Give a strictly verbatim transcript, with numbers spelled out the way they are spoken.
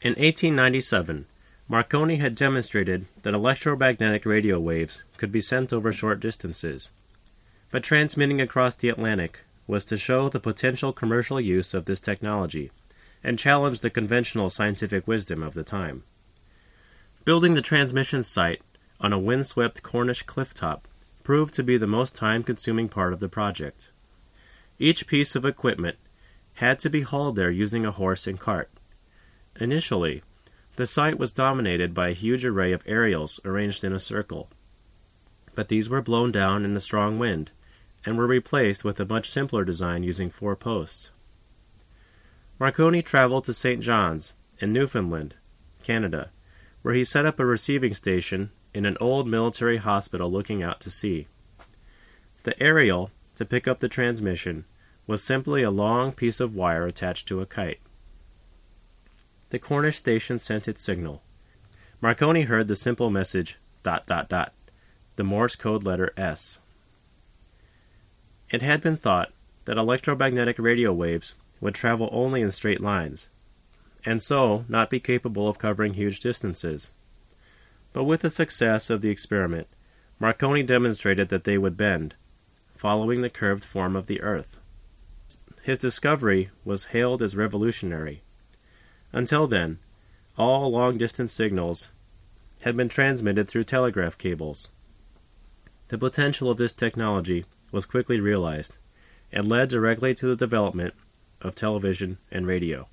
In eighteen ninety-seven, Marconi had demonstrated that electromagnetic radio waves could be sent over short distances, but transmitting across the Atlantic was to show the potential commercial use of this technology and challenge the conventional scientific wisdom of the time. Building the transmission site on a windswept Cornish clifftop proved to be the most time-consuming part of the project. Each piece of equipment had to be hauled there using a horse and cart. Initially, the site was dominated by a huge array of aerials arranged in a circle, but these were blown down in a strong wind and were replaced with a much simpler design using four posts. Marconi traveled to Saint John's in Newfoundland, Canada, where he set up a receiving station in an old military hospital looking out to sea. The aerial, to pick up the transmission, was simply a long piece of wire attached to a kite. The Cornish station sent its signal. Marconi heard the simple message, dot dot dot, the Morse code letter S. It had been thought that electromagnetic radio waves would travel only in straight lines, and so not be capable of covering huge distances. But with the success of the experiment, Marconi demonstrated that they would bend, following the curved form of the Earth. His discovery was hailed as revolutionary. Until then, all long-distance signals had been transmitted through telegraph cables. The potential of this technology was quickly realized and led directly to the development of television and radio.